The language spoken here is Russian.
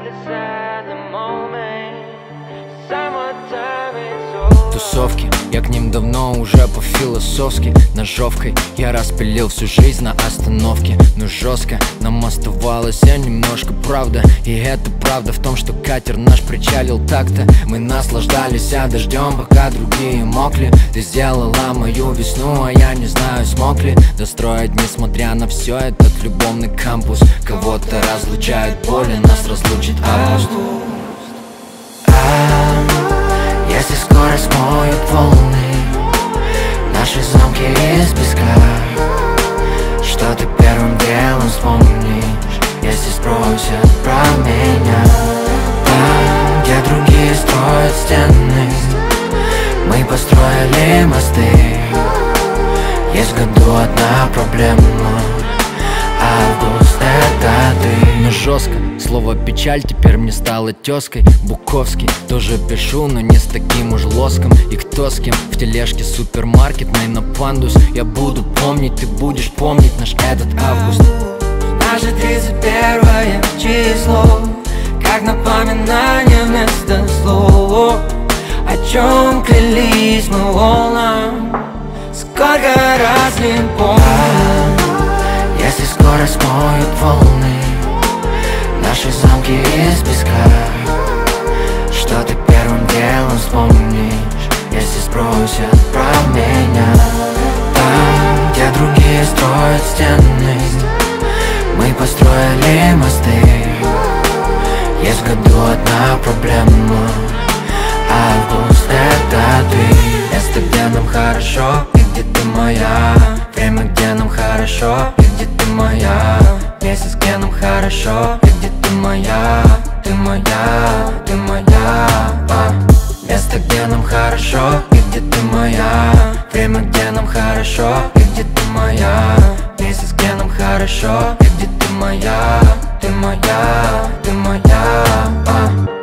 Тусовки, я к ним давно уже по-философски. Ножовкой я распилил всю жизнь на остановке. Но жестко нам оставалось немножко правда. И это правда в том, что катер наш причалил так-то. Мы наслаждались дождем, пока другие мокли. Ты сделала мою весну, а я не знаю, смог ли достроить, несмотря на все, этот любовный кампус. Кого-то разлучает боль, и нас разлучит август. Если скоро смоют волны наши замки из песка, что ты первым делом вспомнишь, если спросят про меня? Там, где другие строят стены, мы построили мосты. Есть в году одна проблема: август — это ты. Но жестко, слово печаль теперь мне стало тезкой. Буковский тоже пишу, но не с таким уж лоском. И кто с кем в тележке супермаркетной на пандус. Я буду помнить, ты будешь помнить наш этот август. Наше 31 число, как напоминание вместо слов. О чем клялись мы волнам, сколько раз не помню. Если скоро смоют волны наши замки из песка, что ты первым делом вспомнишь, если спросят про меня? Там, где другие строят стены, мы построили мосты. Есть в году одна проблема: август — это ты. Место, где нам хорошо, и где ты моя. Время, где нам хорошо, и где ты моя. Месяц, где нам хорошо, и где ты моя. Ты моя, ты моя. Место, где нам хорошо, и где ты моя. Время, где нам хорошо, и где ты моя. Месяц, где нам хорошо, и где ты моя. Ты моя, ты моя.